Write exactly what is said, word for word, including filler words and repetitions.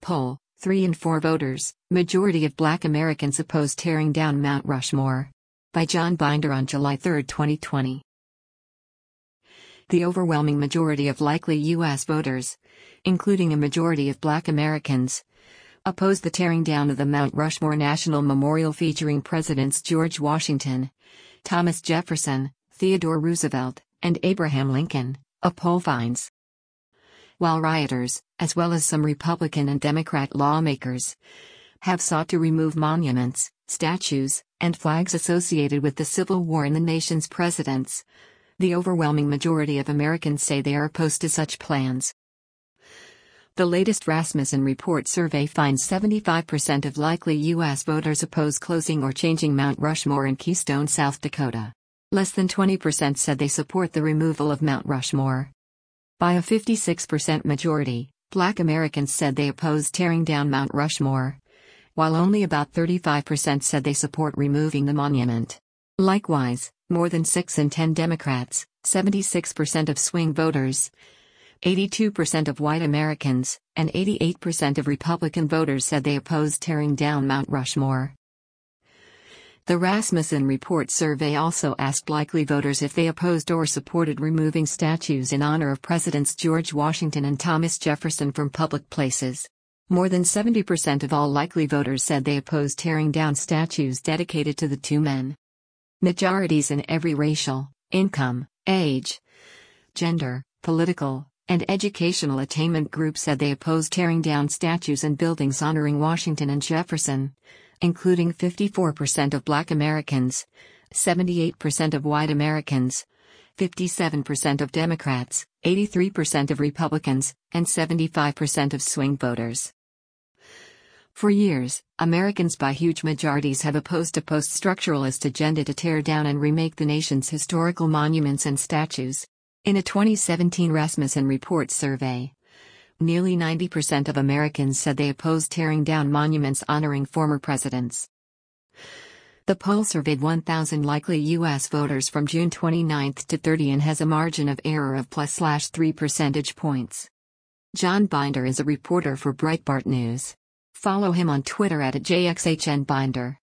Poll, three in four voters, majority of Black Americans oppose tearing down Mount Rushmore. By John Binder on July third, twenty twenty. The overwhelming majority of likely U S voters, including a majority of Black Americans, oppose the tearing down of the Mount Rushmore National Memorial featuring Presidents George Washington, Thomas Jefferson, Theodore Roosevelt, and Abraham Lincoln, a poll finds. While rioters, as well as some Republican and Democrat lawmakers, have sought to remove monuments, statues, and flags associated with the Civil War and the nation's presidents, the overwhelming majority of Americans say they are opposed to such plans. The latest Rasmussen Report survey finds seventy-five percent of likely U S voters oppose closing or changing Mount Rushmore in Keystone, South Dakota. Less than twenty percent said they support the removal of Mount Rushmore. By a fifty-six percent majority, Black Americans said they oppose tearing down Mount Rushmore, while only about thirty-five percent said they support removing the monument. Likewise, more than six in ten Democrats, seventy-six percent of swing voters, eighty-two percent of white Americans, and eighty-eight percent of Republican voters said they oppose tearing down Mount Rushmore. The Rasmussen Report survey also asked likely voters if they opposed or supported removing statues in honor of Presidents George Washington and Thomas Jefferson from public places. More than seventy percent of all likely voters said they opposed tearing down statues dedicated to the two men. Majorities in every racial, income, age, gender, political, and educational attainment group said they opposed tearing down statues and buildings honoring Washington and Jefferson, including fifty-four percent of Black Americans, seventy-eight percent of white Americans, fifty-seven percent of Democrats, eighty-three percent of Republicans, and seventy-five percent of swing voters. For years, Americans by huge majorities have opposed a post-structuralist agenda to tear down and remake the nation's historical monuments and statues. In a twenty seventeen Rasmussen Report survey, nearly ninety percent of Americans said they opposed tearing down monuments honoring former presidents. The poll surveyed one thousand likely U S voters from June twenty-ninth to thirtieth and has a margin of error of plus slash three percentage points. John Binder is a reporter for Breitbart News. Follow him on Twitter at J X H N Binder.